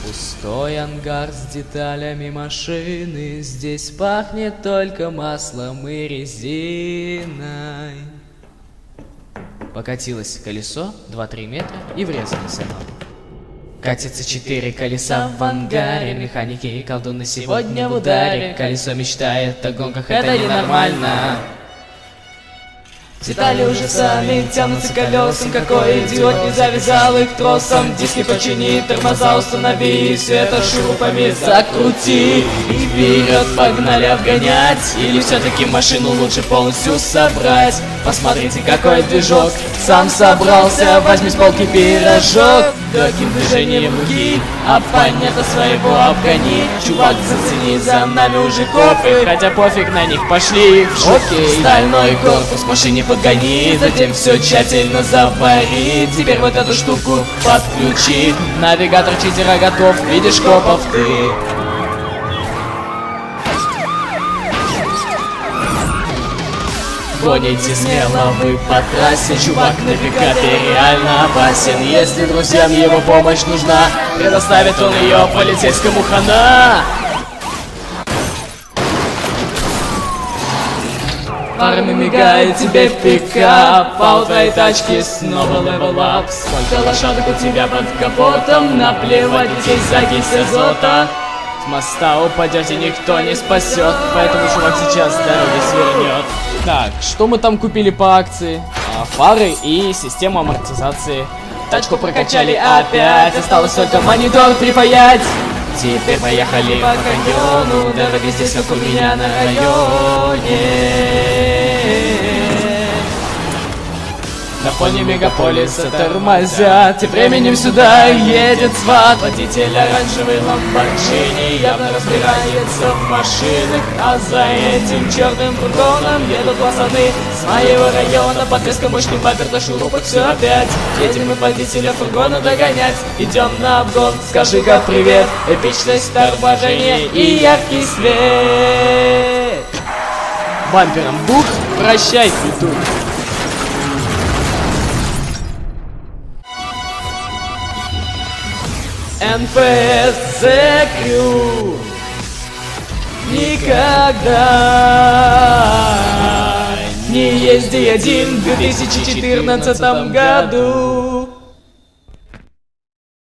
Пустой ангар с деталями машины, здесь пахнет только маслом и резиной. Покатилось колесо 2-3 метра и врезалось оно. Катится 4 колеса в ангаре, механики и колдуны сегодня в ударе. Колесо мечтает о гонках, это ненормально. Детали уже сами тянутся колесам, какой идиот не завязал их тросом. Диски почини, тормоза установи, все это шурупами закрути. И вперед погнали обгонять, или все-таки машину лучше полностью собрать. Посмотрите, какой движок сам собрался, возьми с полки пирожок. Легким движением руки оппонента своего обгони. Чувак, зацени, за нами уже копы, хотя пофиг на них, пошли в жопу. Стальной корпус машине подгони, затем все тщательно завари. Теперь вот эту штуку подключи. Навигатор читера готов, видишь копов ты. Гоните смело вы по трассе, чувак на пикапе реально опасен. Если друзьям его помощь нужна, предоставит он ее полицейскому хана. Фарами мигает тебе в пикап, а у твоей тачки снова левел ап. Сколько лошадок у тебя под капотом, наплевать здесь закись азота. С моста упадете, никто не спасет, поэтому чувак сейчас с дороги свернет. Так, что мы там купили по акции? Фары и систему амортизации. Тачку прокачали опять, осталось только монитор припаять. Теперь поехали по каньону, дороги здесь как у меня на районе. На фоне мегаполиса тормозят, тем временем сюда едет сват. Водитель оранжевый ламборджини явно разбирается в машинах, а за этим черным фургоном едут пацаны с моего района. Подвеска мощный бампер на шурупах, все опять. Едем мы водителя фургона догонять, идем на обгон, скажи-ка привет. Эпичность торможения и яркий свет. Бампером бух, прощай, петух. НФС-Crew никогда не езди один в 2014 году.